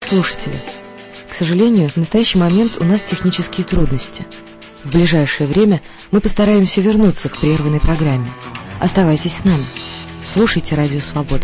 Слушатели, к сожалению, в настоящий момент у нас технические трудности. В ближайшее время мы постараемся вернуться к прерванной программе. Оставайтесь с нами. Слушайте Радио Свобода.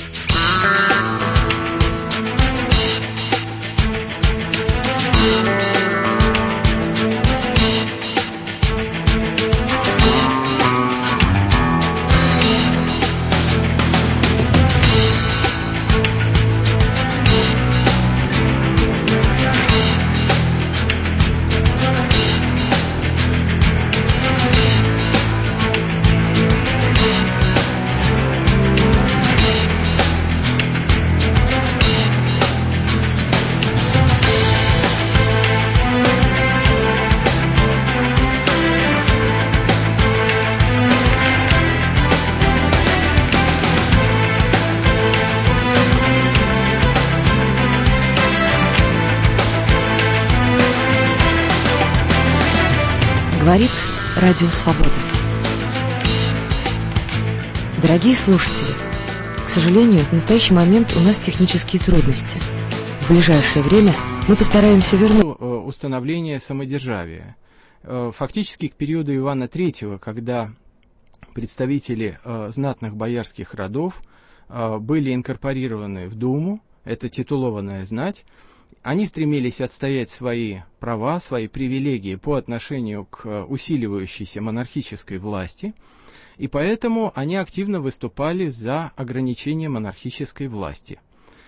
Говорит Радио Свобода. Дорогие слушатели, к сожалению, в настоящий момент у нас технические трудности. В ближайшее время мы постараемся вернуть установление самодержавия. Фактически к периоду Ивана III, когда представители знатных боярских родов были инкорпорированы в Думу, это титулованная знать, они стремились отстоять свои права, свои привилегии по отношению к усиливающейся монархической власти, и поэтому они активно выступали за ограничение монархической власти.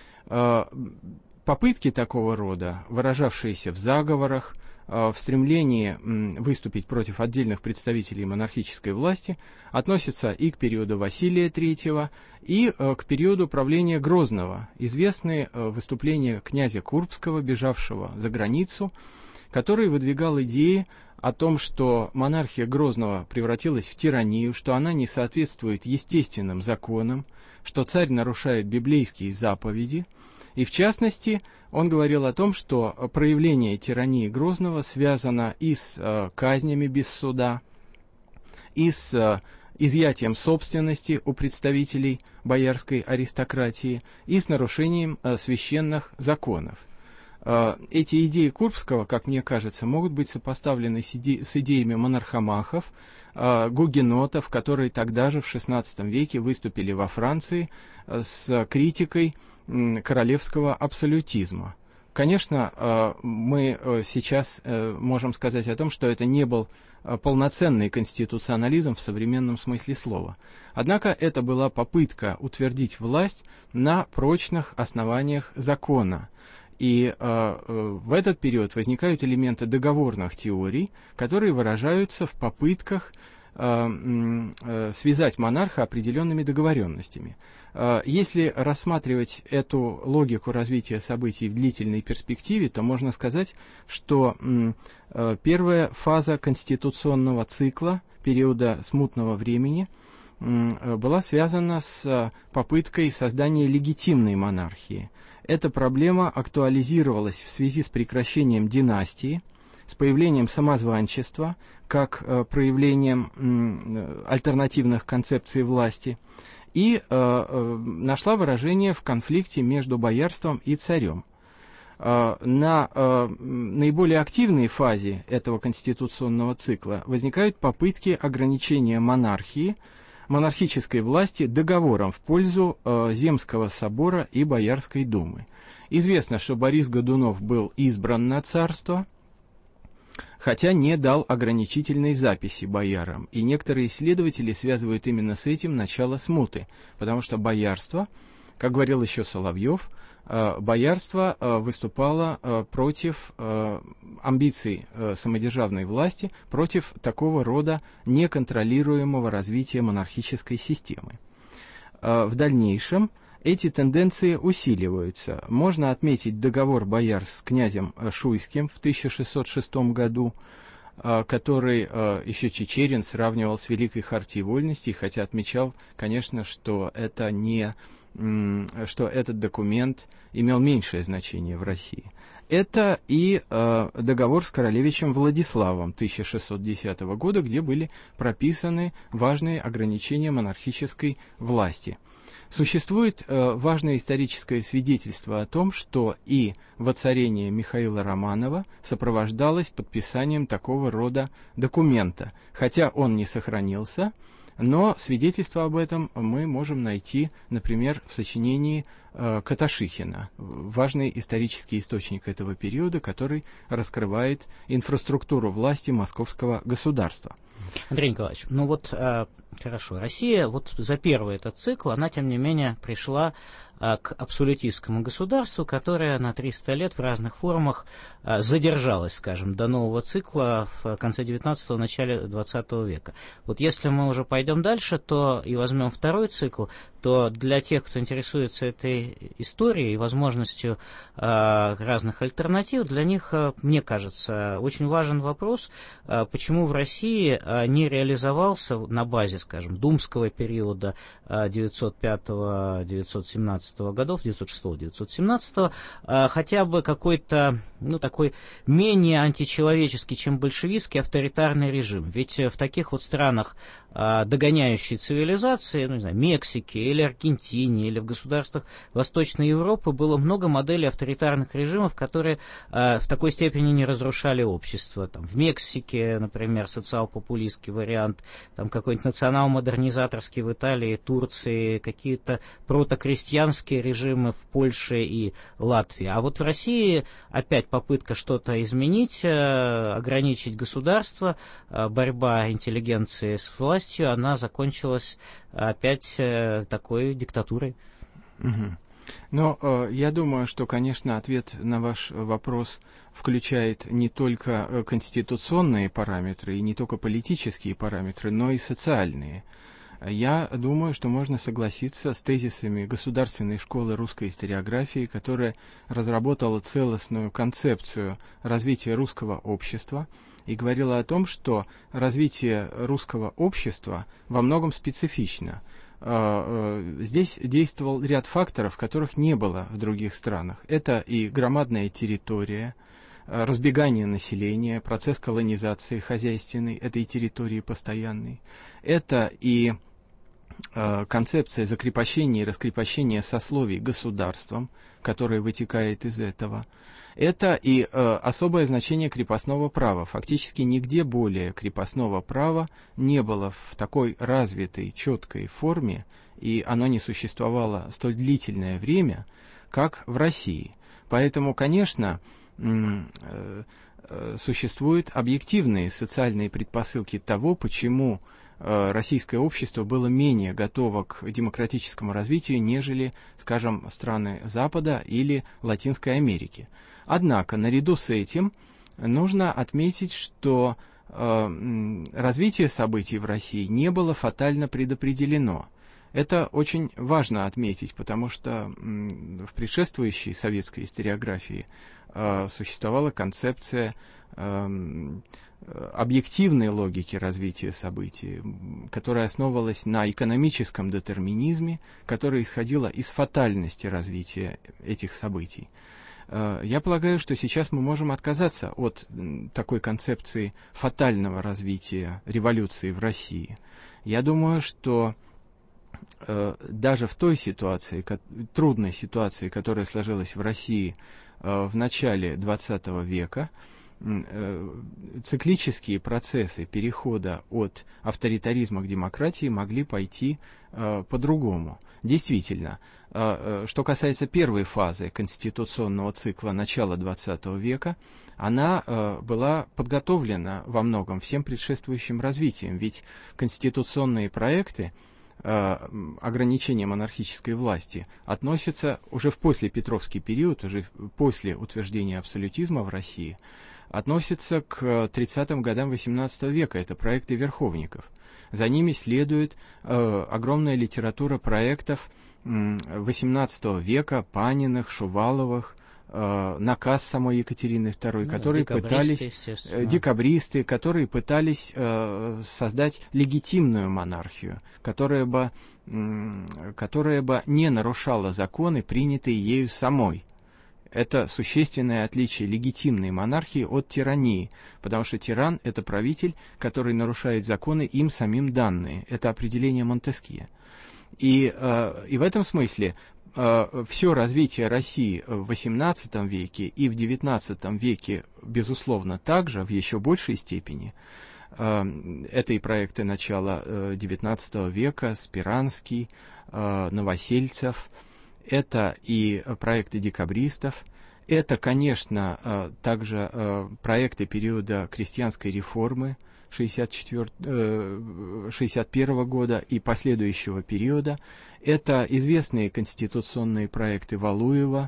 Попытки такого рода, выражавшиеся в заговорах, в стремлении выступить против отдельных представителей монархической власти, относятся и к периоду Василия III, и к периоду правления Грозного. Известны выступления князя Курбского, бежавшего за границу, который выдвигал идеи о том, что монархия Грозного превратилась в тиранию, что она не соответствует естественным законам, что царь нарушает библейские заповеди. И в частности, он говорил о том, что проявление тирании Грозного связано и с казнями без суда, и с изъятием собственности у представителей боярской аристократии, и с нарушением священных законов. Эти идеи Курбского, как мне кажется, могут быть сопоставлены с идеями монархомахов, гугенотов, которые тогда же, в XVI веке, выступили во Франции с критикой королевского абсолютизма. Конечно, мы сейчас можем сказать о том, что это не был полноценный конституционализм в современном смысле слова. Однако это была попытка утвердить власть на прочных основаниях закона. И в этот период возникают элементы договорных теорий, которые выражаются в попытках связать монарха определенными договоренностями. Если рассматривать эту логику развития событий в длительной перспективе, то можно сказать, что первая фаза конституционного цикла, периода смутного времени, была связана с попыткой создания легитимной монархии. Эта проблема актуализировалась в связи с прекращением династии, с появлением самозванчества, как проявлением альтернативных концепций власти, и нашла выражение в конфликте между боярством и царем. На наиболее активной фазе этого конституционного цикла возникают попытки ограничения монархии, монархической власти договором в пользу Земского собора и Боярской думы. Известно, что Борис Годунов был избран на царство, хотя не дал ограничительной записи боярам. И некоторые исследователи связывают именно с этим начало смуты, потому что боярство, как говорил еще Соловьев, боярство выступало против амбиций самодержавной власти, против такого рода неконтролируемого развития монархической системы. В дальнейшем эти тенденции усиливаются. Можно отметить договор бояр с князем Шуйским в 1606 году, который еще Чичерин сравнивал с Великой Хартией Вольностей, хотя отмечал, конечно, что этот документ имел меньшее значение в России. Это и договор с королевичем Владиславом 1610 года, где были прописаны важные ограничения монархической власти. Существует важное историческое свидетельство о том, что и воцарение Михаила Романова сопровождалось подписанием такого рода документа. Хотя он не сохранился, но свидетельство об этом мы можем найти, например, в сочинении Каташихина, важный исторический источник этого периода, который раскрывает инфраструктуру власти московского государства. Андрей Николаевич, ну вот хорошо, Россия вот за первый этот цикл, она тем не менее пришла к абсолютистскому государству, которое на 300 лет в разных формах задержалось, скажем, до нового цикла в конце 19-го, начале 20 века. Вот если мы уже пойдем дальше, то и возьмем второй цикл, то для тех, кто интересуется этой историей и возможностью разных альтернатив, для них, мне кажется, очень важен вопрос, почему в России не реализовался на базе, скажем, думского периода 905-917 годов, 906-917, хотя бы какой-то, ну, такой менее античеловеческий, чем большевистский авторитарный режим. Ведь в таких вот странах, догоняющей цивилизации, ну, не знаю, Мексики или Аргентине, или в государствах Восточной Европы было много моделей авторитарных режимов, которые в такой степени не разрушали общество. Там, в Мексике, например, социал-популистский вариант, там какой-нибудь национал-модернизаторский в Италии, Турции, какие-то протокрестьянские режимы в Польше и Латвии. А вот в России опять попытка что-то изменить, ограничить государство, борьба интеллигенции с властью, она закончилась опять такой диктатурой. Угу. Но я думаю, что, конечно, ответ на ваш вопрос включает не только конституционные параметры и не только политические параметры, но и социальные. Я думаю, что можно согласиться с тезисами Государственной школы русской историографии, которая разработала целостную концепцию развития русского общества и говорила о том, что развитие русского общества во многом специфично. Здесь действовал ряд факторов, которых не было в других странах. Это и громадная территория, разбегание населения, процесс колонизации хозяйственной этой территории постоянной. Это и концепция закрепощения и раскрепощения сословий государством, которая вытекает из этого. Это и особое значение крепостного права. Фактически нигде более крепостного права не было в такой развитой, четкой форме, и оно не существовало столь длительное время, как в России. Поэтому, конечно, существуют объективные социальные предпосылки того, почему российское общество было менее готово к демократическому развитию, нежели, скажем, страны Запада или Латинской Америки. Однако, наряду с этим, нужно отметить, что развитие событий в России не было фатально предопределено. Это очень важно отметить, потому что в предшествующей советской историографии существовала концепция объективной логики развития событий, которая основывалась на экономическом детерминизме, которая исходила из фатальности развития этих событий. Я полагаю, что сейчас мы можем отказаться от такой концепции фатального развития революции в России. Я думаю, что даже в той ситуации, трудной ситуации, которая сложилась в России в начале XX века, циклические процессы перехода от авторитаризма к демократии могли пойти по-другому. Действительно, что касается первой фазы конституционного цикла начала XX века, она была подготовлена во многом всем предшествующим развитием, ведь конституционные проекты ограничения монархической власти относятся уже в послепетровский период, уже после утверждения абсолютизма в России, относятся к 30-м годам XVIII века. Это проекты верховников. За ними следует огромная литература проектов XVIII века, Паниных, Шуваловых, наказ самой Екатерины II, которые пытались, декабристы, которые пытались создать легитимную монархию, которая бы не нарушала законы, принятые ею самой. Это существенное отличие легитимной монархии от тирании, потому что тиран — это правитель, который нарушает законы им самим данные. Это определение Монтескье. И в этом смысле все развитие России в XVIII веке и в XIX веке, безусловно, также в еще большей степени. Это и проекты начала XIX века, Спиранский, Новосельцев, это и проекты декабристов, это, конечно, также проекты периода крестьянской реформы 1961 года и последующего периода, это известные конституционные проекты Валуева,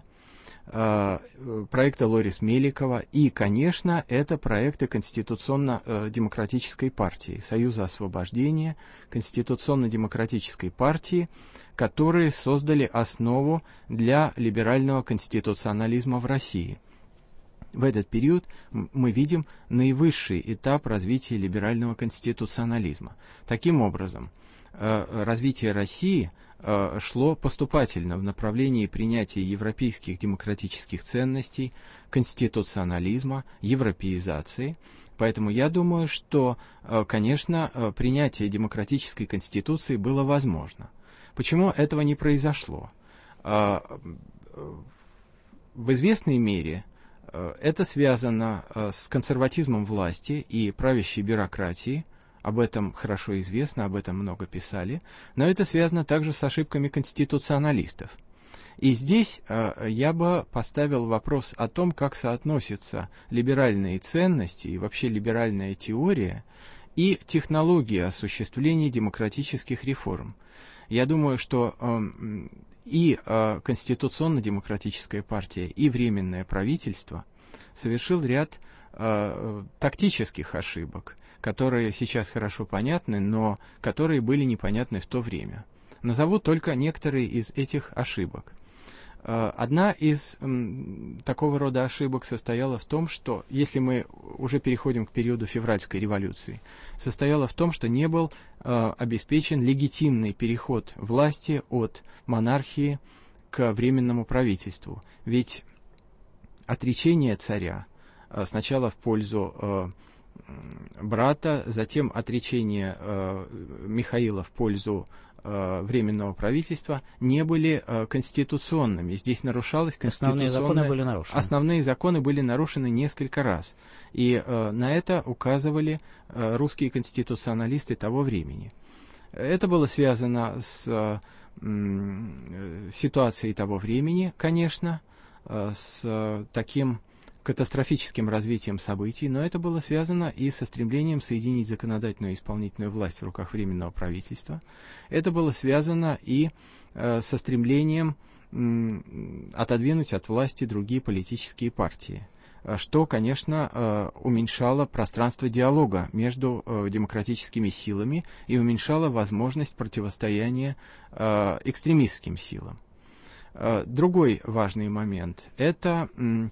проекта Лорис Меликова и, конечно, это проекты Конституционно-демократической партии, Союза освобождения, Конституционно-демократической партии, которые создали основу для либерального конституционализма в России. В этот период мы видим наивысший этап развития либерального конституционализма. Таким образом, развитие России шло поступательно в направлении принятия европейских демократических ценностей, конституционализма, европеизации. Поэтому я думаю, что, конечно, принятие демократической конституции было возможно. Почему этого не произошло? В известной мере это связано с консерватизмом власти и правящей бюрократии. Об этом хорошо известно, об этом много писали. Но это связано также с ошибками конституционалистов. И здесь я бы поставил вопрос о том, как соотносятся либеральные ценности и вообще либеральная теория и технология осуществления демократических реформ. Я думаю, что и Конституционно-демократическая партия, и Временное правительство совершил ряд тактических ошибок, которые сейчас хорошо понятны, но которые были непонятны в то время. Назову только некоторые из этих ошибок. Одна из такого рода ошибок состояла в том, что, если мы уже переходим к периоду февральской революции, состояла в том, что не был обеспечен легитимный переход власти от монархии к временному правительству. Ведь отречение царя сначала в пользу брата, затем отречение Михаила в пользу Временного правительства не были конституционными. Здесь нарушалось конституционное... Основные законы были нарушены несколько раз. И на это указывали русские конституционалисты того времени. Это было связано с ситуацией того времени, конечно, с таким катастрофическим развитием событий, но это было связано и со стремлением соединить законодательную и исполнительную власть в руках Временного правительства. Это было связано и со стремлением отодвинуть от власти другие политические партии, что, конечно, уменьшало пространство диалога между демократическими силами и уменьшало возможность противостояния экстремистским силам. Другой важный момент – это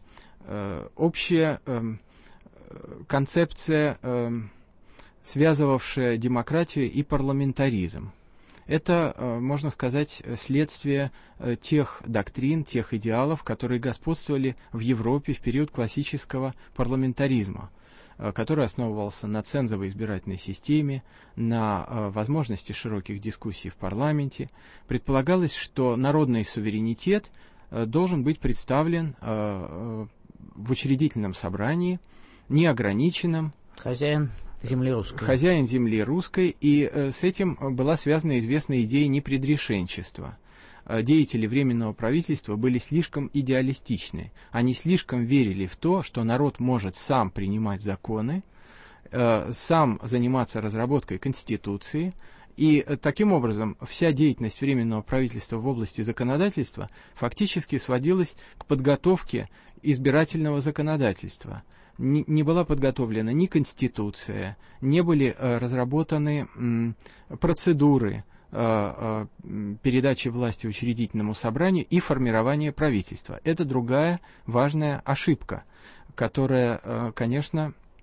общая концепция, связывавшая демократию и парламентаризм. Это, можно сказать, следствие тех доктрин, тех идеалов, которые господствовали в Европе в период классического парламентаризма, который основывался на цензовой избирательной системе, на возможности широких дискуссий в парламенте. Предполагалось, что народный суверенитет должен быть представлен в учредительном собрании, неограниченном. Хозяин земли русской. И с этим была связана известная идея непредрешенчества. Деятели Временного правительства были слишком идеалистичны. Они слишком верили в то, что народ может сам принимать законы, сам заниматься разработкой Конституции. И таким образом вся деятельность Временного правительства в области законодательства фактически сводилась к подготовке избирательного законодательства. Не была подготовлена ни Конституция, не были разработаны процедуры передачи власти учредительному собранию и формирования правительства. Это другая важная ошибка, которая, конечно,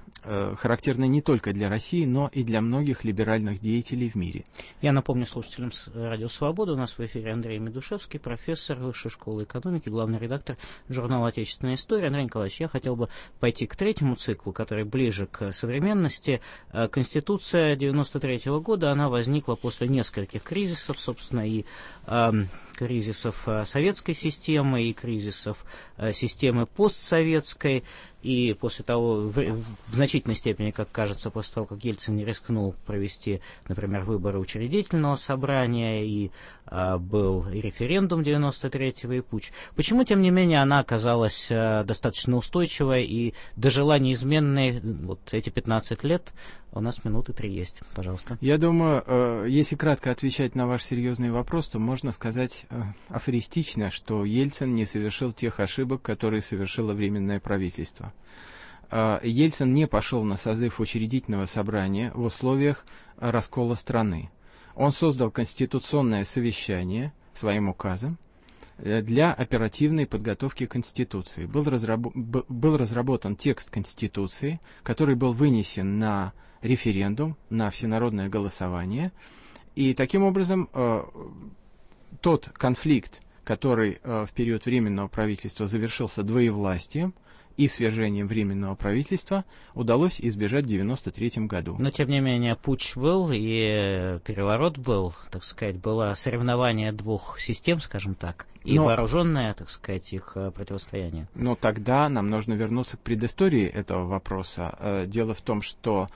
характерны не только для России, но и для многих либеральных деятелей в мире. Я напомню слушателям Радио Свобода, у нас в эфире Андрей Медушевский, профессор Высшей школы экономики, главный редактор журнала «Отечественная история». Андрей Николаевич, я хотел бы пойти к третьему циклу, который ближе к современности. Конституция 93-го года, она возникла после нескольких кризисов, собственно, и кризисов советской системы, и кризисов системы постсоветской, и после того, в значительной степени, как кажется, после того, как Ельцин не рискнул провести, например, выборы учредительного собрания, и был и референдум 93-го, и путч. Почему, тем не менее, она оказалась достаточно устойчивой и дожила неизменной вот эти 15 лет? У нас минуты 3 есть. Пожалуйста. Я думаю, если кратко отвечать на ваш серьезный вопрос, то можно сказать афористично, что Ельцин не совершил тех ошибок, которые совершило Временное правительство. Ельцин не пошел на созыв учредительного собрания в условиях раскола страны. Он создал конституционное совещание своим указом для оперативной подготовки Конституции. Был разработан текст Конституции, который был вынесен на референдум, на всенародное голосование. И таким образом тот конфликт, который в период Временного правительства завершился двоевластием и свержением Временного правительства, удалось избежать в 1993 году. Но, тем не менее, путч был и переворот был, так сказать, было соревнование двух систем, скажем так, и вооруженное, так сказать, их противостояние. Но тогда нам нужно вернуться к предыстории этого вопроса. Дело в том, что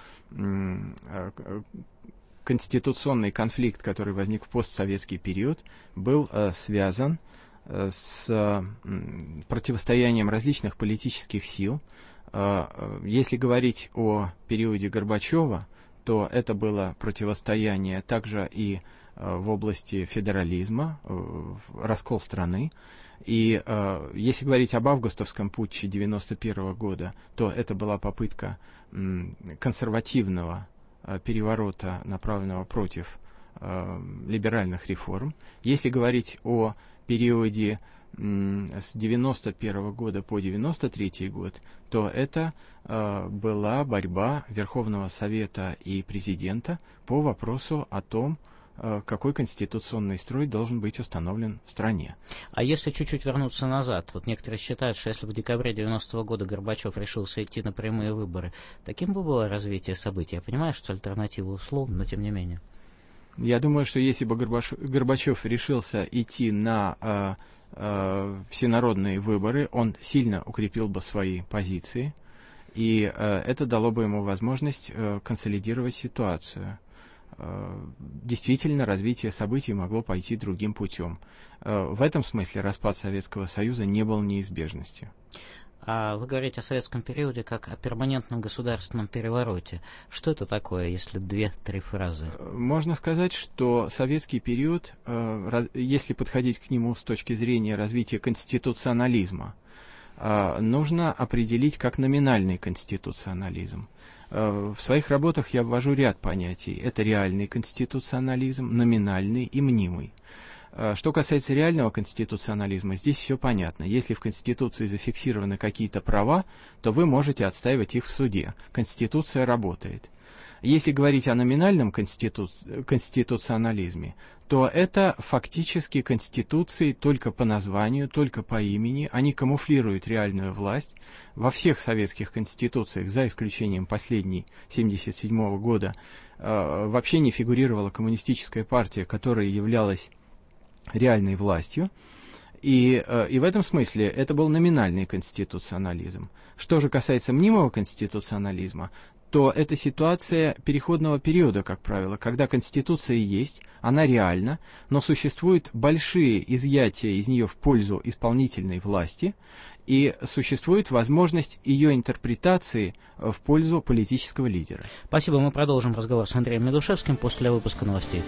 конституционный конфликт, который возник в постсоветский период, был связан с противостоянием различных политических сил. Если говорить о периоде Горбачева, то это было противостояние также и в области федерализма, раскол страны. И если говорить об августовском путче 1991 года, то это была попытка консервативного переворота, направленного против либеральных реформ. Если говорить о периоде с 1991 года по 1993 год, то это была борьба Верховного Совета и президента по вопросу о том, какой конституционный строй должен быть установлен в стране. А если чуть-чуть вернуться назад, вот некоторые считают, что если в декабре 90-го года Горбачев решился идти на прямые выборы, таким бы было развитие событий. Я понимаю, что альтернатива условна, но тем не менее. Я думаю, что если бы Горбачев решился идти на всенародные выборы, он сильно укрепил бы свои позиции, и это дало бы ему возможность консолидировать ситуацию. Действительно, развитие событий могло пойти другим путем. В этом смысле распад Советского Союза не был неизбежностью. А вы говорите о советском периоде как о перманентном государственном перевороте. Что это такое, если 2-3 фразы? Можно сказать, что советский период, если подходить к нему с точки зрения развития конституционализма, нужно определить как номинальный конституционализм. В своих работах я ввожу ряд понятий. Это реальный конституционализм, номинальный и мнимый. Что касается реального конституционализма, здесь все понятно. Если в Конституции зафиксированы какие-то права, то вы можете отстаивать их в суде. Конституция работает. Если говорить о номинальном конституционализме, то это фактически конституции только по названию, только по имени. Они камуфлируют реальную власть. Во всех советских конституциях, за исключением последней, 1977 года, вообще не фигурировала коммунистическая партия, которая являлась реальной властью. И в этом смысле это был номинальный конституционализм. Что же касается мнимого конституционализма, то это ситуация переходного периода, как правило, когда Конституция есть, она реальна, но существуют большие изъятия из нее в пользу исполнительной власти, и существует возможность ее интерпретации в пользу политического лидера. Спасибо, мы продолжим разговор с Андреем Медушевским после выпуска новостей.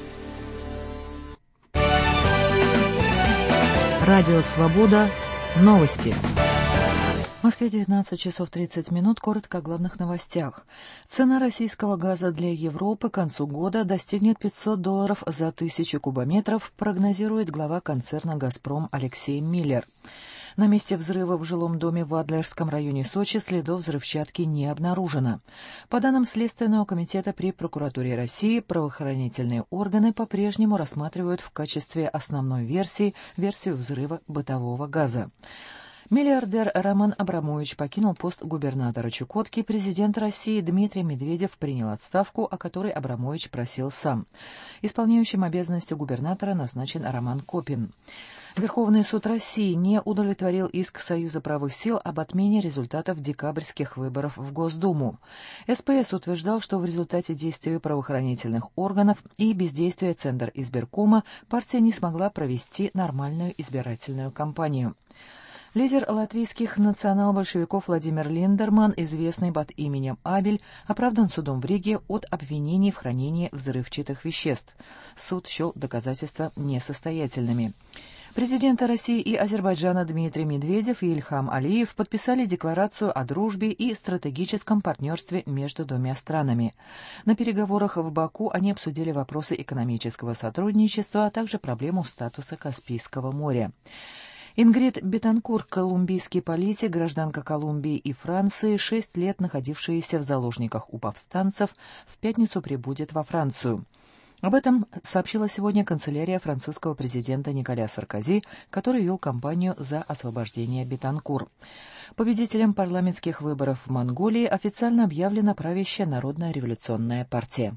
Радио «Свобода». Новости. Москве 19 часов 30 минут. Коротко о главных новостях. Цена российского газа для Европы к концу года достигнет $500 за 1000 кубометров, прогнозирует глава концерна «Газпром» Алексей Миллер. На месте взрыва в жилом доме в Адлерском районе Сочи следов взрывчатки не обнаружено. По данным Следственного комитета при прокуратуре России, правоохранительные органы по-прежнему рассматривают в качестве основной версию взрыва бытового газа. Миллиардер Роман Абрамович покинул пост губернатора Чукотки. Президент России Дмитрий Медведев принял отставку, о которой Абрамович просил сам. Исполняющим обязанности губернатора назначен Роман Копин. Верховный суд России не удовлетворил иск Союза правых сил об отмене результатов декабрьских выборов в Госдуму. СПС утверждал, что в результате действий правоохранительных органов и бездействия Центра избиркома партия не смогла провести нормальную избирательную кампанию. Лидер латвийских национал-большевиков Владимир Линдерман, известный под именем Абель, оправдан судом в Риге от обвинений в хранении взрывчатых веществ. Суд счел доказательства несостоятельными. Президенты России и Азербайджана Дмитрий Медведев и Ильхам Алиев подписали декларацию о дружбе и стратегическом партнерстве между двумя странами. На переговорах в Баку они обсудили вопросы экономического сотрудничества, а также проблему статуса Каспийского моря. Ингрид Бетанкур, колумбийский политик, гражданка Колумбии и Франции, 6 лет находившаяся в заложниках у повстанцев, в пятницу прибудет во Францию. Об этом сообщила сегодня канцелярия французского президента Николя Саркози, который вел кампанию за освобождение Бетанкур. Победителем парламентских выборов в Монголии официально объявлена правящая Народная революционная партия.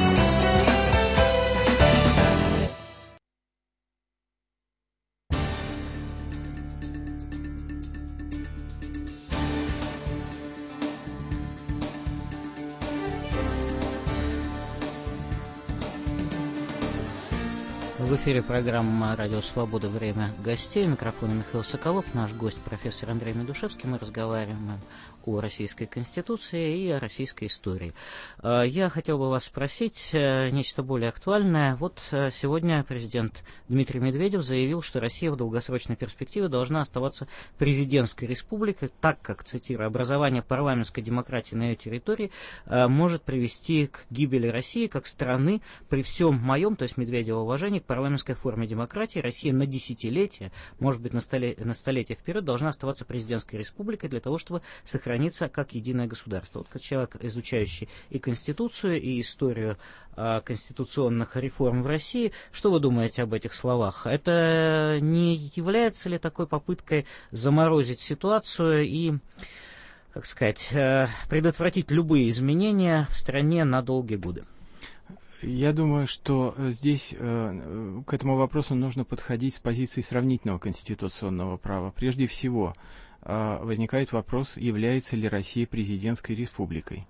В эфире программа «Радио Свобода. Время гостей». У микрофона Михаил Соколов. Наш гость профессор Андрей Медушевский. Мы разговариваем о Российской Конституции и о российской истории. Я хотел бы вас спросить нечто более актуальное. Вот сегодня президент Дмитрий Медведев заявил, что Россия в долгосрочной перспективе должна оставаться президентской республикой, так как, цитирую, образование парламентской демократии на ее территории может привести к гибели России как страны. При всем моем, то есть Медведева, уважении к парламентской форме демократии, Россия на десятилетия, может быть на столетия вперед, должна оставаться президентской республикой для того, чтобы сохраниться как единое государство. Вот как человек, изучающий и Конституцию, и историю конституционных реформ в России, что вы думаете об этих словах? Это не является ли такой попыткой заморозить ситуацию и, как сказать, предотвратить любые изменения в стране на долгие годы? Я думаю, что здесь к этому вопросу нужно подходить с позиции сравнительного конституционного права. Прежде всего, возникает вопрос, является ли Россия президентской республикой.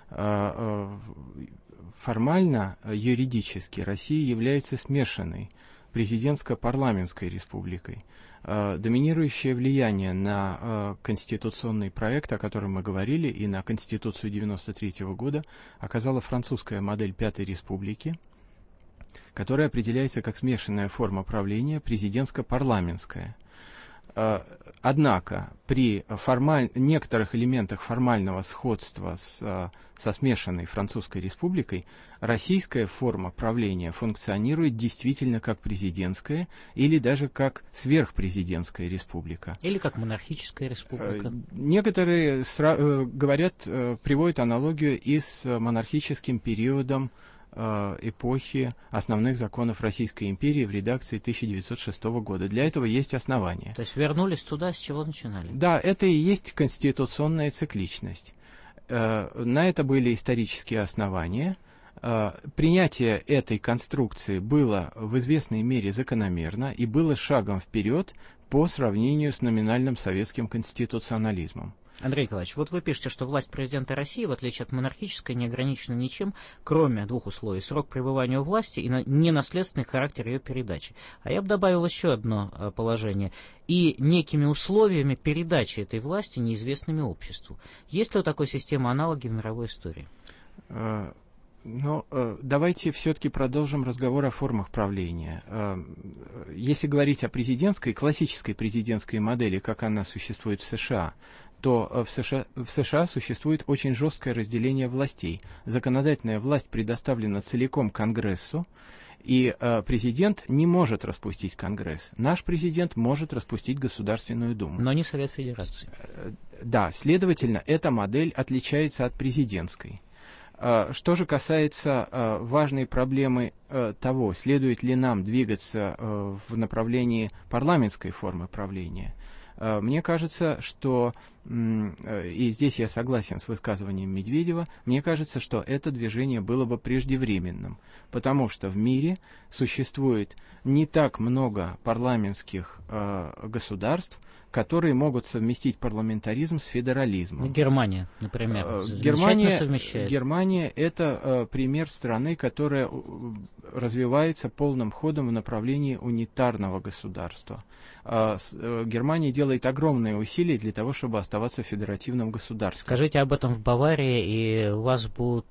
Формально, юридически, Россия является смешанной президентско-парламентской республикой. Доминирующее влияние на конституционный проект, о котором мы говорили, и на Конституцию 1993 года оказала французская модель Пятой Республики, которая определяется как смешанная форма правления президентско-парламентская. Однако при некоторых элементах формального сходства со смешанной Французской республикой российская форма правления функционирует действительно как президентская или даже как сверхпрезидентская республика. Или как монархическая республика. Некоторые приводят аналогию и с монархическим периодом эпохи основных законов Российской империи в редакции 1906 года. Для этого есть основания. То есть вернулись туда, с чего начинали? Да, это и есть конституционная цикличность. На это были исторические основания. Принятие этой конструкции было в известной мере закономерно и было шагом вперед по сравнению с номинальным советским конституционализмом. Андрей Николаевич, вот вы пишете, что власть президента России, в отличие от монархической, не ограничена ничем, кроме двух условий: срок пребывания у власти и ненаследственный характер ее передачи. А я бы добавил еще одно положение: и некими условиями передачи этой власти неизвестными обществу. Есть ли у такой системы аналоги в мировой истории? Давайте все-таки продолжим разговор о формах правления. Если говорить о классической президентской модели, как она существует в США, что в США существует очень жесткое разделение властей. Законодательная власть предоставлена целиком Конгрессу, и президент не может распустить Конгресс. Наш президент может распустить Государственную Думу. Но не Совет Федерации. Да, следовательно, эта модель отличается от президентской. Что же касается важной проблемы того, следует ли нам двигаться в направлении парламентской формы правления, мне кажется, что, и здесь я согласен с высказыванием Медведева, мне кажется, что это движение было бы преждевременным, потому что в мире существует не так много парламентских государств, которые могут совместить парламентаризм с федерализмом. Германия, например, замечательно совмещает. Германия – это пример страны, которая развивается полным ходом в направлении унитарного государства. Германия делает огромные усилия для того, чтобы оставаться федеративным государством. Скажите об этом в Баварии, и у вас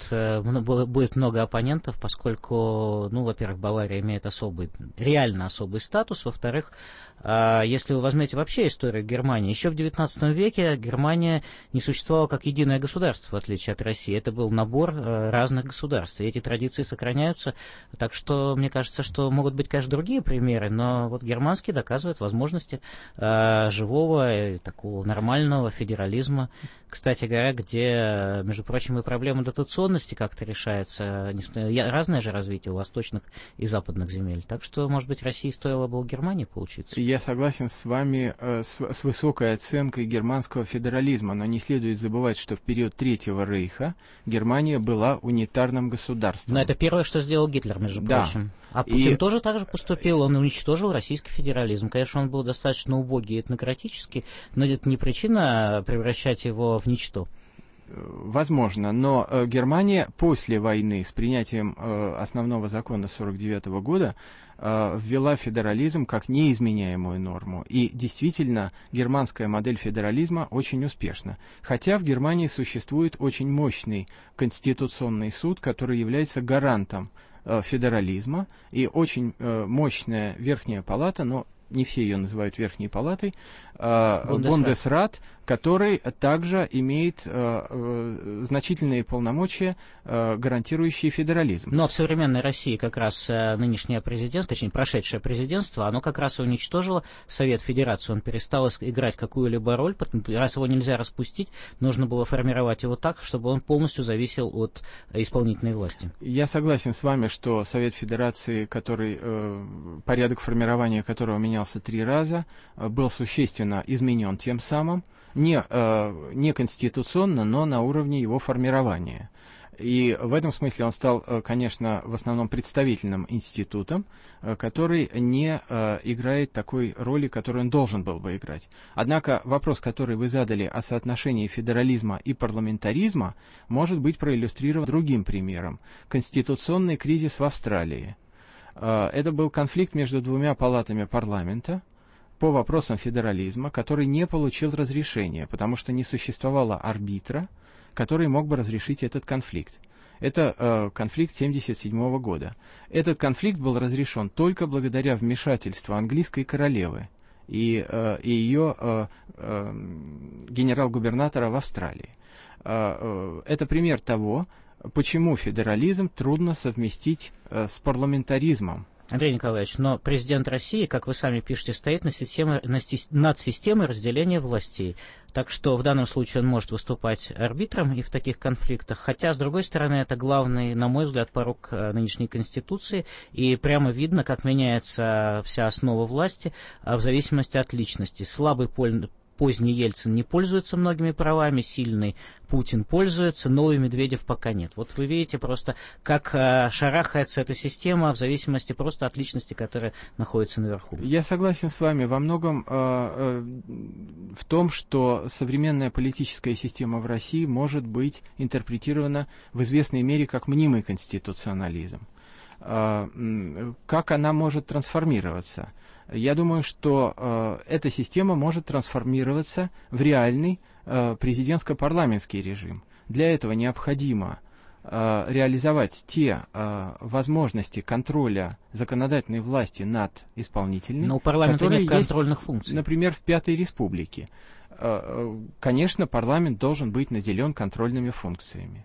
будет много оппонентов, поскольку, во-первых, Бавария имеет реально особый статус, во-вторых, если вы возьмете вообще историю Германии, еще в XIX веке Германия не существовала как единое государство, в отличие от России. Это был набор разных государств, и эти традиции сохраняются. Так что, мне кажется, что могут быть, конечно, другие примеры, но вот германский доказывает возможности живого, такого нормального федерализма. Кстати говоря, где, между прочим, и проблема дотационности как-то решается. Разное же развитие у восточных и западных земель. Так что, может быть, России стоило бы у Германии поучиться. Я согласен с вами с высокой оценкой германского федерализма, но не следует забывать, что в период Третьего Рейха Германия была унитарным государством. Но это первое, что сделал Гитлер, между прочим. А Путин тоже так же поступил, он уничтожил российский федерализм. Конечно, он был достаточно убогий и этнократический, но это не причина превращать его в ничто. Возможно, но Германия после войны с принятием основного закона 1949 года ввела федерализм как неизменяемую норму. И действительно, германская модель федерализма очень успешна. Хотя в Германии существует очень мощный конституционный суд, который является гарантом федерализма, и очень мощная верхняя палата, но не все ее называют верхней палатой, Бундесрат, который также имеет значительные полномочия, гарантирующие федерализм. Но в современной России как раз нынешнее президентство, точнее, прошедшее президентство, оно как раз и уничтожило Совет Федерации. Он перестал играть какую-либо роль, раз его нельзя распустить, нужно было формировать его так, чтобы он полностью зависел от исполнительной власти. Я согласен с вами, что Совет Федерации, порядок формирования которого менялся 3 раза, был существенно изменен тем самым, не конституционно, но на уровне его формирования. И в этом смысле он стал, конечно, в основном представительным институтом, который не играет такой роли, которую он должен был бы играть. Однако вопрос, который вы задали о соотношении федерализма и парламентаризма, может быть проиллюстрирован другим примером. Конституционный кризис в Австралии. Это был конфликт между 2 палатами парламента по вопросам федерализма, который не получил разрешения, потому что не существовало арбитра, который мог бы разрешить этот конфликт. Это конфликт 1977 года. Этот конфликт был разрешен только благодаря вмешательству английской королевы и ее генерал-губернатора в Австралии. Это пример того, почему федерализм трудно совместить с парламентаризмом. Андрей Николаевич, но президент России, как вы сами пишете, стоит над системой разделения властей. Так что в данном случае он может выступать арбитром и в таких конфликтах. Хотя, с другой стороны, это главный, на мой взгляд, порог нынешней Конституции. И прямо видно, как меняется вся основа власти в зависимости от личности. Слабый поздний Ельцин не пользуется многими правами, сильный Путин пользуется, новый Медведев пока нет. Вот вы видите просто, как шарахается эта система в зависимости просто от личности, которая находится наверху. Я согласен с вами во многом в том, что современная политическая система в России может быть интерпретирована в известной мере как мнимый конституционализм. Как она может трансформироваться? Я думаю, что эта система может трансформироваться в реальный президентско-парламентский режим. Для этого необходимо реализовать те возможности контроля законодательной власти над исполнительной, но у парламента нет контрольных функций. Например, в Пятой Республике. Конечно, парламент должен быть наделен контрольными функциями.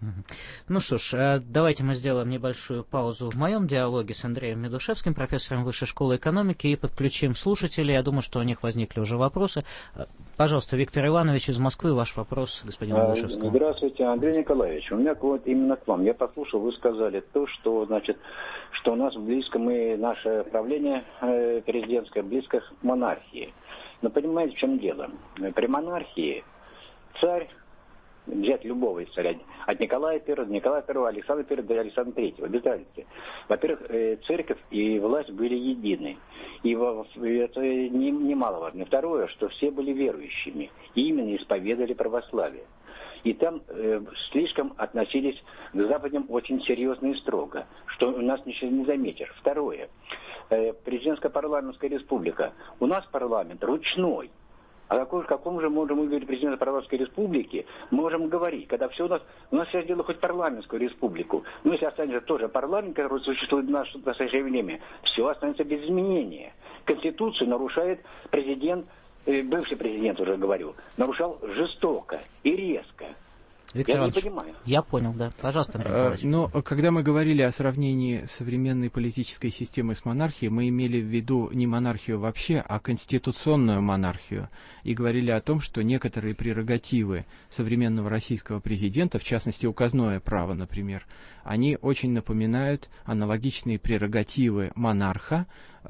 Ну что ж, давайте мы сделаем небольшую паузу в моем диалоге с Андреем Медушевским, профессором Высшей школы экономики, и подключим слушателей. Я думаю, что у них возникли уже вопросы. Пожалуйста, Виктор Иванович из Москвы, ваш вопрос господину Медушевскому. Здравствуйте, Андрей Николаевич. У меня вот именно к вам. Я послушал, вы сказали то, что, значит, что у нас близко, наше правление президентское близко к монархии. Но понимаете, в чем дело? При монархии царь, взять любого из царя, от Николая I, Александра I до Александра III, без разницы. Во-первых, церковь и власть были едины. И это немаловажно. Второе, что все были верующими. И именно исповедовали православие. И там слишком относились к западням очень серьезно и строго, что у нас ничего не заметишь. Второе, президентская парламентская республика. У нас парламент ручной. О каком же можем мы говорить президента парламентской республики, мы можем говорить, когда все у нас сейчас делают хоть парламентскую республику, но если останется тоже парламент, который существует в настоящее время, все останется без изменения. Конституцию нарушает президент, бывший президент, уже говорю, нарушал жестоко и резко. Виктор Иванович, не понимаю. Я понял, да. Пожалуйста, Андрей Николаевич. Но когда мы говорили о сравнении современной политической системы с монархией, мы имели в виду не монархию вообще, а конституционную монархию. И говорили о том, что некоторые прерогативы современного российского президента, в частности указное право, например, они очень напоминают аналогичные прерогативы монарха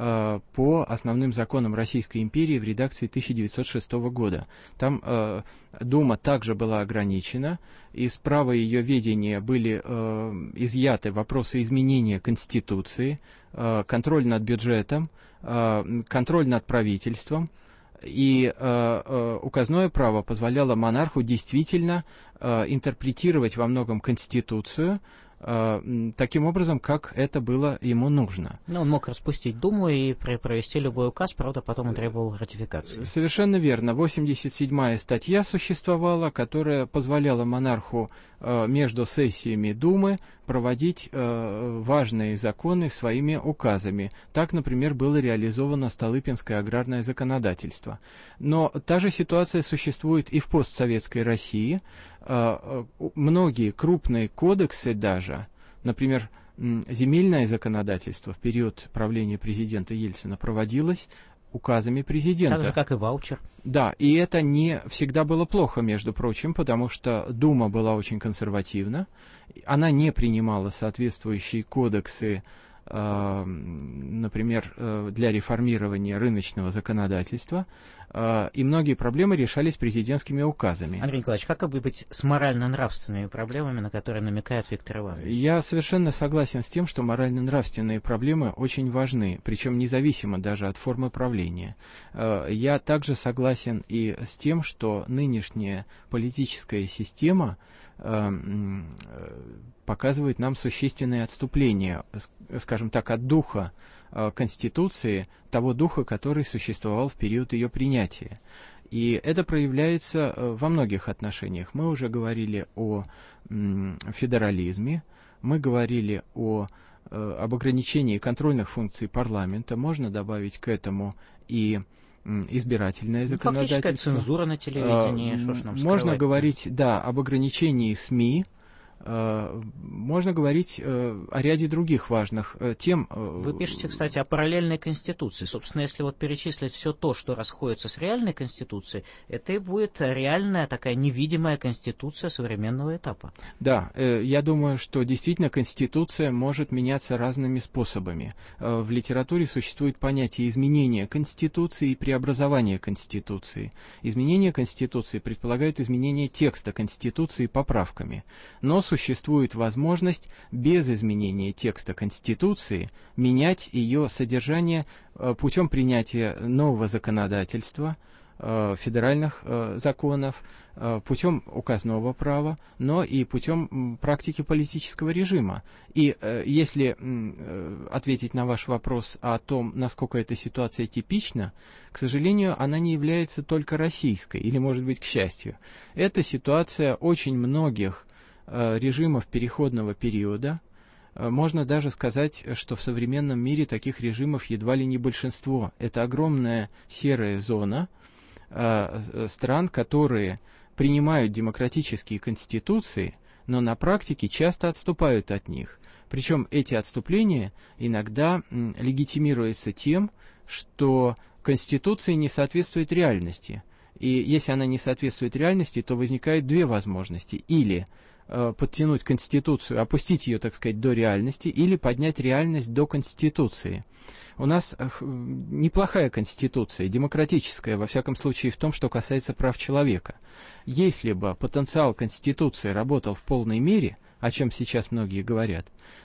по основным законам Российской империи в редакции 1906 года. Там Дума также была ограничена, из права ее ведения были изъяты вопросы изменения Конституции, контроль над бюджетом, контроль над правительством, и указное право позволяло монарху действительно интерпретировать во многом Конституцию таким образом, как это было ему нужно. Но он мог распустить Думу и провести любой указ, правда, потом он требовал ратификации. Совершенно верно. 87-я статья существовала, которая позволяла монарху между сессиями Думы проводить важные законы своими указами. Так, например, было реализовано Столыпинское аграрное законодательство. Но та же ситуация существует и в постсоветской России. Многие крупные кодексы даже, например, земельное законодательство в период правления президента Ельцина проводилось указами президента. Так же, как и ваучер. Да, и это не всегда было плохо, между прочим, потому что Дума была очень консервативна, она не принимала соответствующие кодексы, например, для реформирования рыночного законодательства, и многие проблемы решались президентскими указами. Андрей Николаевич, как быть с морально-нравственными проблемами, на которые намекает Виктор Иванович? Я совершенно согласен с тем, что морально-нравственные проблемы очень важны, причем независимо даже от формы правления. Я также согласен и с тем, что нынешняя политическая система показывает нам существенное отступление, скажем так, от духа Конституции, того духа, который существовал в период ее принятия. И это проявляется во многих отношениях. Мы уже говорили о федерализме, мы говорили об ограничении контрольных функций парламента, можно добавить к этому и избирательное законодательство. Фактическая цензура на телевидении, что ж нам скрывать. Можно говорить, да, об ограничении СМИ, можно говорить о ряде других важных тем. Вы пишете, кстати, о параллельной конституции. Собственно, если вот перечислить все то, что расходится с реальной конституцией, это и будет реальная такая невидимая конституция современного этапа. Да, я думаю, что действительно конституция может меняться разными способами. В литературе существует понятие изменения конституции и преобразования конституции. Изменение конституции предполагает изменение текста конституции поправками, но существует возможность без изменения текста Конституции менять ее содержание путем принятия нового законодательства, федеральных законов, путем указного права, но и путем практики политического режима. И если ответить на ваш вопрос о том, насколько эта ситуация типична, к сожалению, она не является только российской, или, может быть, к счастью. Это ситуация очень многих режимов переходного периода. Можно даже сказать, что в современном мире таких режимов едва ли не большинство. Это огромная серая зона стран, которые принимают демократические конституции, но на практике часто отступают от них. Причем эти отступления иногда легитимируются тем, что конституция не соответствует реальности. И если она не соответствует реальности, то возникают две возможности. Или подтянуть конституцию, опустить ее, так сказать, до реальности, или поднять реальность до конституции. У нас неплохая конституция, демократическая, во всяком случае, в том, что касается прав человека. Если бы потенциал конституции работал в полной мере, о чем сейчас многие говорят,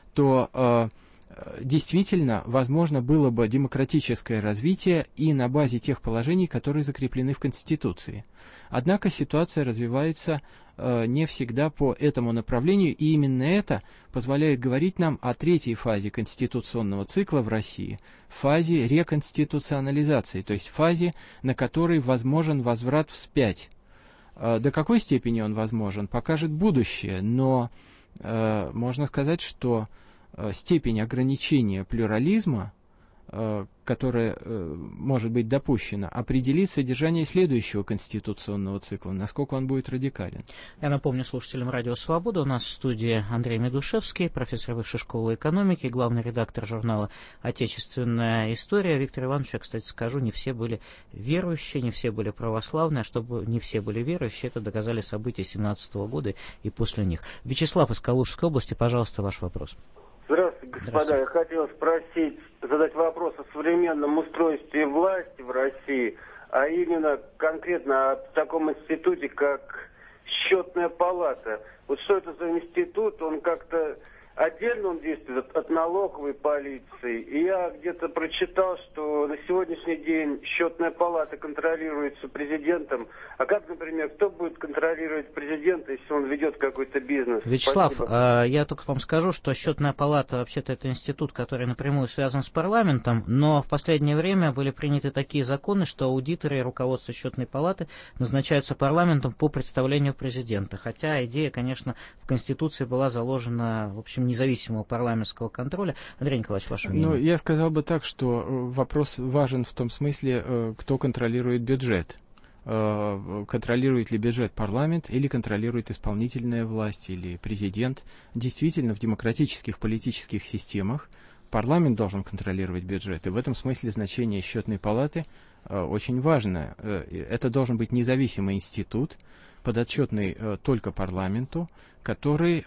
то действительно возможно было бы демократическое развитие и на базе тех положений, которые закреплены в Конституции. Однако ситуация развивается не всегда по этому направлению, и именно это позволяет говорить нам о третьей фазе конституционного цикла в России, фазе реконституционализации, то есть фазе, на которой возможен возврат вспять. До какой степени он возможен, покажет будущее, но можно сказать, что степень ограничения плюрализма, которая может быть допущена, определит содержание следующего конституционного цикла, насколько он будет радикален. Я напомню слушателям «Радио Свобода», у нас в студии Андрей Медушевский, профессор Высшей школы экономики, главный редактор журнала «Отечественная история». Виктор Иванович, я, кстати, скажу, не все были верующие, не все были православные, а чтобы не все были верующие, это доказали события 17 года и после них. Вячеслав из Калужской области, пожалуйста, ваш вопрос. Здравствуйте, господа. Я хотел задать вопрос о современном устройстве власти в России, а именно конкретно о таком институте, как Счетная палата. Вот что это за институт? Он как-то отдельно он действует от налоговой полиции. И я где-то прочитал, что на сегодняшний день Счетная палата контролируется президентом. А как, например, кто будет контролировать президента, если он ведет какой-то бизнес? Вячеслав, я только вам скажу, что Счетная палата вообще-то это институт, который напрямую связан с парламентом, но в последнее время были приняты такие законы, что аудиторы и руководство Счетной палаты назначаются парламентом по представлению президента. Хотя идея, конечно, в Конституции была заложена, в общем, независимого парламентского контроля. Андрей Николаевич, ваше мнение? Ну, я сказал бы так, что вопрос важен в том смысле, кто контролирует бюджет. Контролирует ли бюджет парламент или контролирует исполнительная власть или президент. Действительно, в демократических политических системах парламент должен контролировать бюджет. И в этом смысле значение Счетной палаты очень важно. Это должен быть независимый институт, подотчетный только парламенту, который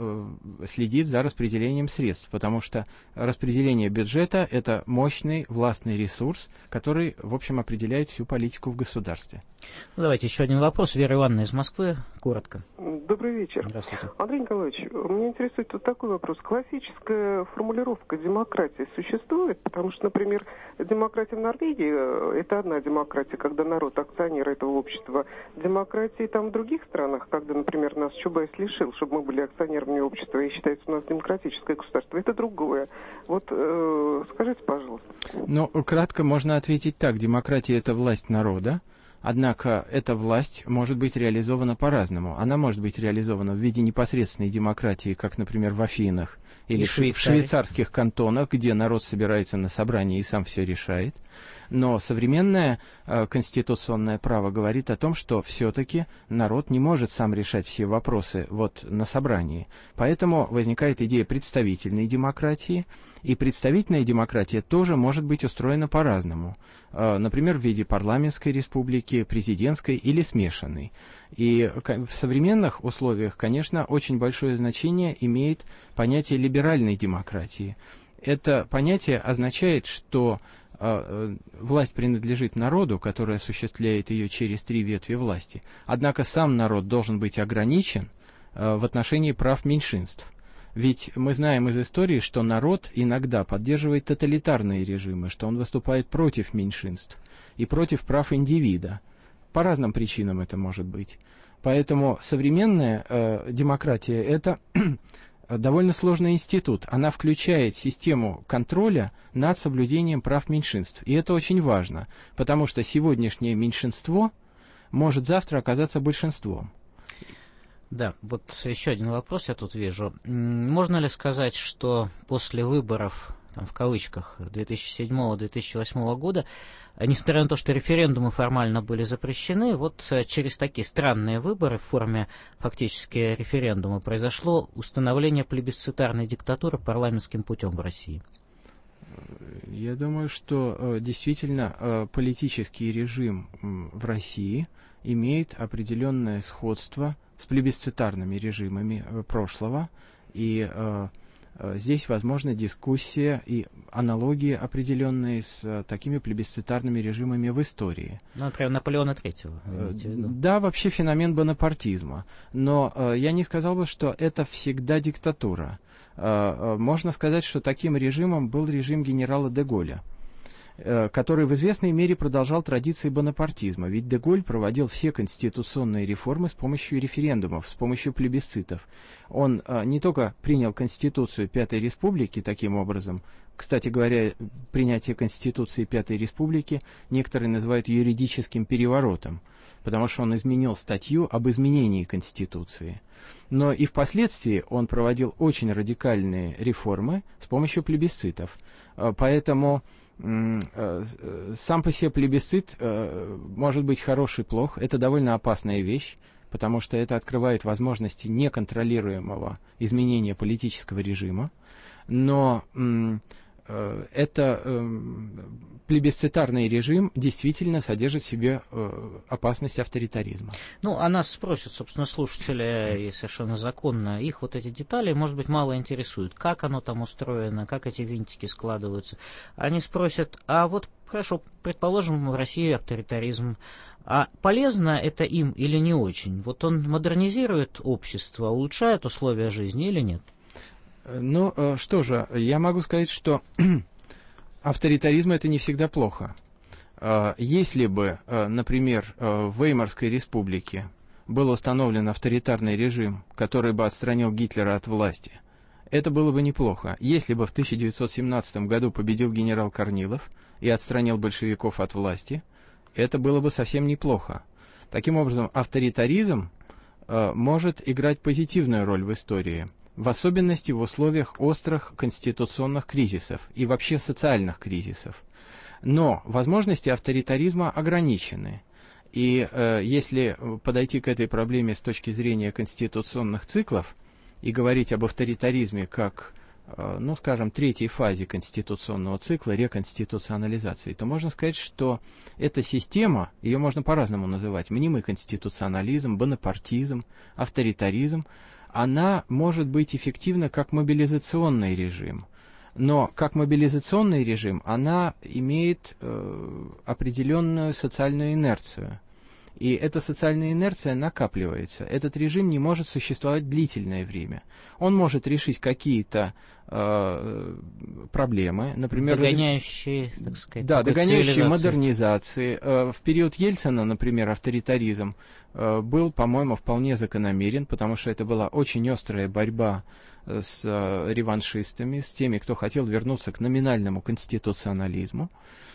следит за распределением средств, потому что распределение бюджета – это мощный властный ресурс, который, в общем, определяет всю политику в государстве. Ну, давайте еще один вопрос. Вера Ивановна из Москвы, коротко. Добрый вечер. Здравствуйте. Андрей Николаевич, меня интересует вот такой вопрос. Классическая формулировка демократии существует? Потому что, например, демократия в Норвегии – это одна демократия, когда народ акционер этого общества. Демократии там в других странах, когда, например, нас Чубайс лишил, чтобы мы были акционерами общества, и считается у нас демократическое государство, это другое. Вот скажите, пожалуйста. Ну, кратко можно ответить так. Демократия – это власть народа. Однако эта власть может быть реализована по-разному. Она может быть реализована в виде непосредственной демократии, как, например, в Афинах или в швейцарских кантонах, где народ собирается на собрании и сам все решает. Но современное конституционное право говорит о том, что все-таки народ не может сам решать все вопросы вот на собрании. Поэтому возникает идея представительной демократии, и представительная демократия тоже может быть устроена по-разному. Например, в виде парламентской республики, президентской или смешанной. И в современных условиях, конечно, очень большое значение имеет понятие либеральной демократии. Это понятие означает, что власть принадлежит народу, который осуществляет ее через 3 ветви власти. Однако сам народ должен быть ограничен в отношении прав меньшинств. Ведь мы знаем из истории, что народ иногда поддерживает тоталитарные режимы, что он выступает против меньшинств и против прав индивида. По разным причинам это может быть. Поэтому современная демократия – это довольно сложный институт. Она включает систему контроля над соблюдением прав меньшинств. И это очень важно, потому что сегодняшнее меньшинство может завтра оказаться большинством. Да, вот еще один вопрос я тут вижу. Можно ли сказать, что после выборов, там, в кавычках, 2007-2008 года, несмотря на то, что референдумы формально были запрещены, вот через такие странные выборы в форме фактически референдума произошло установление плебисцитарной диктатуры парламентским путем в России? Я думаю, что действительно политический режим в России имеет определенное сходство с плебисцитарными режимами прошлого, и здесь возможна дискуссия и аналогии определенные с такими плебисцитарными режимами в истории. Ну, например, Наполеона III. Да, вообще феномен бонапартизма. Но я не сказал бы, что это всегда диктатура. Можно сказать, что таким режимом был режим генерала де Голля, который в известной мере продолжал традиции бонапартизма. Ведь де Голль проводил все конституционные реформы с помощью референдумов, с помощью плебисцитов. Он не только принял Конституцию Пятой Республики таким образом. Кстати говоря, принятие Конституции Пятой Республики некоторые называют юридическим переворотом, потому что он изменил статью об изменении Конституции. Но и впоследствии он проводил очень радикальные реформы с помощью плебисцитов. Поэтому сам по себе плебисцит может быть хороший, плох. Это довольно опасная вещь, потому что это открывает возможности неконтролируемого изменения политического режима. Но плебисцитарный режим действительно содержит в себе опасность авторитаризма. Ну, а нас спросят, собственно, слушатели, и совершенно законно, их вот эти детали, может быть, мало интересуют. Как оно там устроено, как эти винтики складываются. Они спросят, а вот, хорошо, предположим, в России авторитаризм, а полезно это им или не очень? Вот он модернизирует общество, улучшает условия жизни или нет? Ну, что же, я могу сказать, что авторитаризм — это не всегда плохо. Если бы, например, в Веймарской республике был установлен авторитарный режим, который бы отстранил Гитлера от власти, это было бы неплохо. Если бы в 1917 году победил генерал Корнилов и отстранил большевиков от власти, это было бы совсем неплохо. Таким образом, авторитаризм может играть позитивную роль в истории, в особенности в условиях острых конституционных кризисов и вообще социальных кризисов. Но возможности авторитаризма ограничены. И если подойти к этой проблеме с точки зрения конституционных циклов и говорить об авторитаризме как, ну, скажем, третьей фазе конституционного цикла, реконституционализации, то можно сказать, что эта система, ее можно по-разному называть, мнимый конституционализм, бонапартизм, авторитаризм, она может быть эффективна как мобилизационный режим. Но как мобилизационный режим она имеет определенную социальную инерцию. И эта социальная инерция накапливается. Этот режим не может существовать длительное время. Он может решить какие-то проблемы, например... Догоняющие, так сказать, да, догоняющие модернизации. В период Ельцина, например, авторитаризм был, по-моему, вполне закономерен, потому что это была очень острая борьба с реваншистами, с теми, кто хотел вернуться к номинальному конституционализму.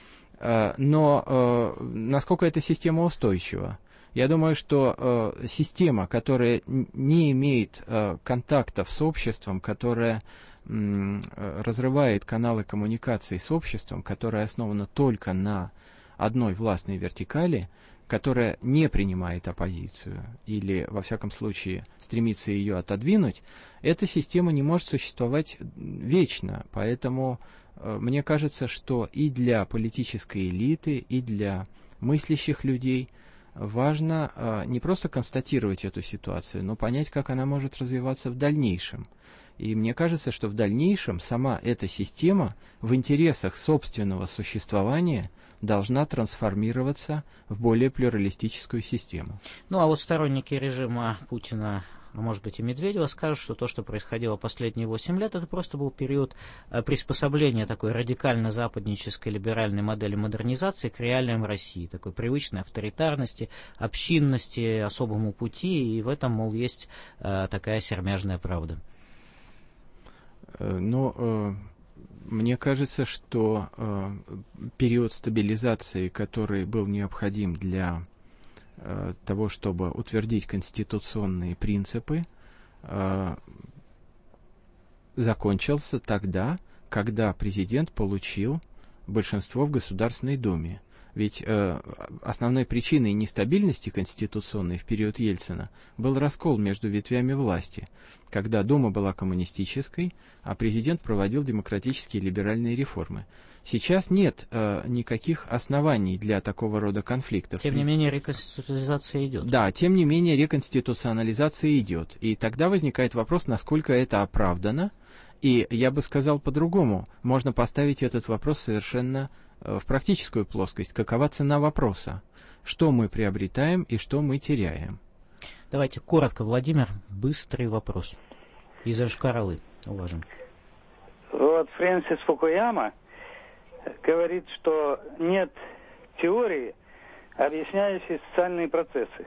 Но насколько эта система устойчива? Я думаю, что система, которая не имеет контактов с обществом, которая разрывает каналы коммуникации с обществом, которая основана только на одной властной вертикали, которая не принимает оппозицию или, во всяком случае, стремится ее отодвинуть, эта система не может существовать вечно. Поэтому мне кажется, что и для политической элиты, и для мыслящих людей важно не просто констатировать эту ситуацию, но понять, как она может развиваться в дальнейшем. И мне кажется, что в дальнейшем сама эта система в интересах собственного существования должна трансформироваться в более плюралистическую систему. Ну, а вот сторонники режима Путина, а может быть и Медведева, скажут, что то, что происходило последние 8 лет, это просто был период приспособления такой радикально-западнической либеральной модели модернизации к реалиям России, такой привычной авторитарности, общинности, особому пути, и в этом, мол, есть такая сермяжная правда. Ну, мне кажется, что период стабилизации, который был необходим для того, чтобы утвердить конституционные принципы, закончился тогда, когда президент получил большинство в Государственной Думе. Ведь основной причиной нестабильности конституционной в период Ельцина был раскол между ветвями власти, когда Дума была коммунистической, а президент проводил демократические и либеральные реформы. Сейчас нет никаких оснований для такого рода конфликтов. Тем не менее, реконституционализация идет. Да, тем не менее, реконституционализация идет. И тогда возникает вопрос, насколько это оправдано. И я бы сказал по-другому. Можно поставить этот вопрос совершенно в практическую плоскость. Какова цена вопроса? Что мы приобретаем и что мы теряем? Давайте коротко, Владимир, быстрый вопрос. Из Йошкар-Олы, уважаем. Вот Фрэнсис Фукуяма говорит, что нет теории, объясняющей социальные процессы.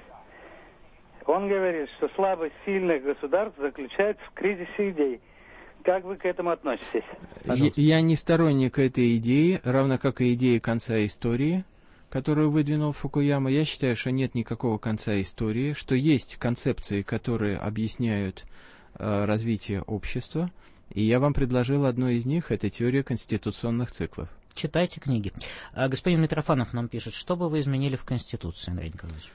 Он говорит, что слабость сильных государств заключается в кризисе идей. Как вы к этому относитесь? Я не сторонник этой идеи, равно как и идеи конца истории, которую выдвинул Фукуяма. Я считаю, что нет никакого конца истории, что есть концепции, которые объясняют развитие общества, и я вам предложил одну из них, это теория конституционных циклов. Читайте книги. Господин Митрофанов нам пишет, что бы вы изменили в Конституции, Андрей Николаевич?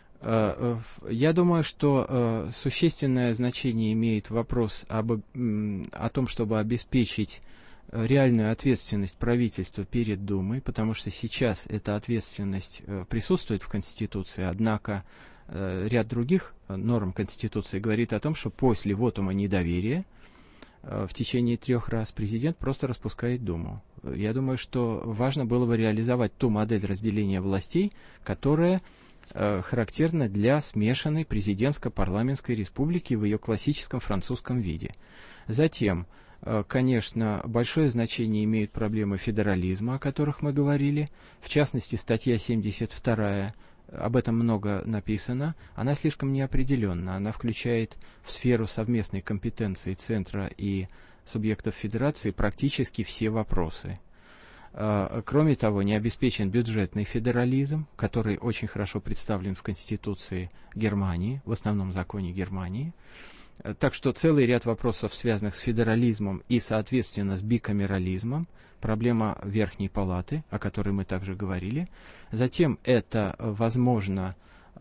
Я думаю, что существенное значение имеет вопрос о том, чтобы обеспечить реальную ответственность правительства перед Думой, потому что сейчас эта ответственность присутствует в Конституции, однако ряд других норм Конституции говорит о том, что после вотума недоверия в течение 3 раз президент просто распускает Думу. Я думаю, что важно было бы реализовать ту модель разделения властей, которая характерна для смешанной президентско-парламентской республики в ее классическом французском виде. Затем, конечно, большое значение имеют проблемы федерализма, о которых мы говорили. В частности, статья 72, об этом много написано, она слишком неопределенна. Она включает в сферу совместной компетенции Центра и субъектов Федерации практически все вопросы. Кроме того, не обеспечен бюджетный федерализм, который очень хорошо представлен в Конституции Германии, в основном законе Германии. Так что целый ряд вопросов, связанных с федерализмом и, соответственно, с бикамерализмом, проблема Верхней Палаты, о которой мы также говорили. Затем это, возможно,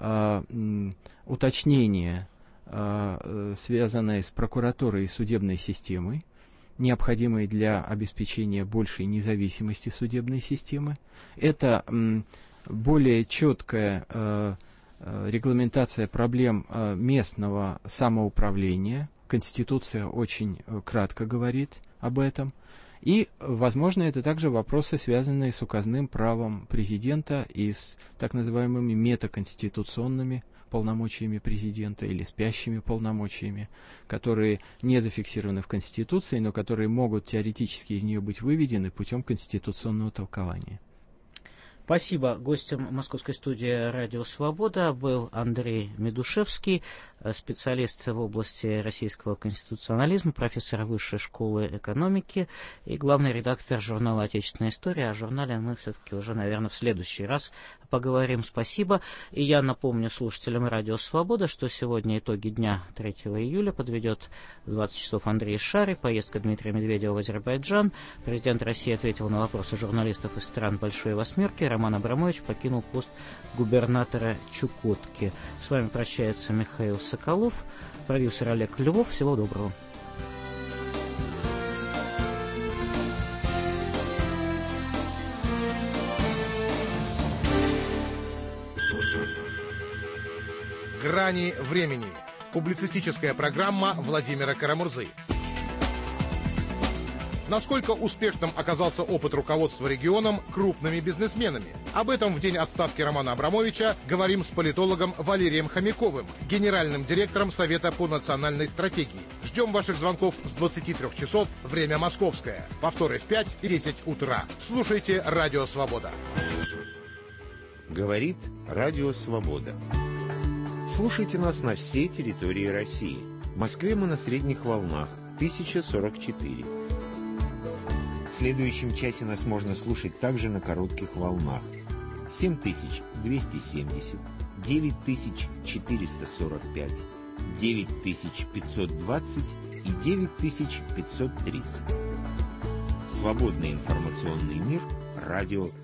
уточнение, связанное с прокуратурой и судебной системой, необходимые для обеспечения большей независимости судебной системы. Это более четкая регламентация проблем местного самоуправления. Конституция очень кратко говорит об этом. И, возможно, это также вопросы, связанные с указным правом президента и с так называемыми метаконституционными полномочиями президента или спящими полномочиями, которые не зафиксированы в Конституции, но которые могут теоретически из нее быть выведены путем конституционного толкования. Спасибо. Гостем московской студии «Радио Свобода» был Андрей Медушевский, специалист в области российского конституционализма, профессор Высшей школы экономики и главный редактор журнала «Отечественная история». О журнале мы все-таки уже, наверное, в следующий раз поговорим. Спасибо. И я напомню слушателям «Радио Свобода», что сегодня итоги дня 3 июля подведет в 20 часов Андрей Шарий, поездка Дмитрия Медведева в Азербайджан. Президент России ответил на вопросы журналистов из стран Большой Восьмерки. Роман Абрамович покинул пост губернатора Чукотки. С вами прощается Михаил Соколов, продюсер Олег Львов. Всего доброго. «Грани времени». Публицистическая программа Владимира Карамурзы. Насколько успешным оказался опыт руководства регионом крупными бизнесменами? Об этом в день отставки Романа Абрамовича говорим с политологом Валерием Хомяковым, генеральным директором Совета по национальной стратегии. Ждем ваших звонков с 23 часов, время московское. Повторы в 5 и 10 утра. Слушайте «Радио Свобода». Говорит «Радио Свобода». Слушайте нас на всей территории России. В Москве мы на средних волнах 1044. В следующем часе нас можно слушать также на коротких волнах 7270, 9445, 9520 и 9530. Свободный информационный мир. Радио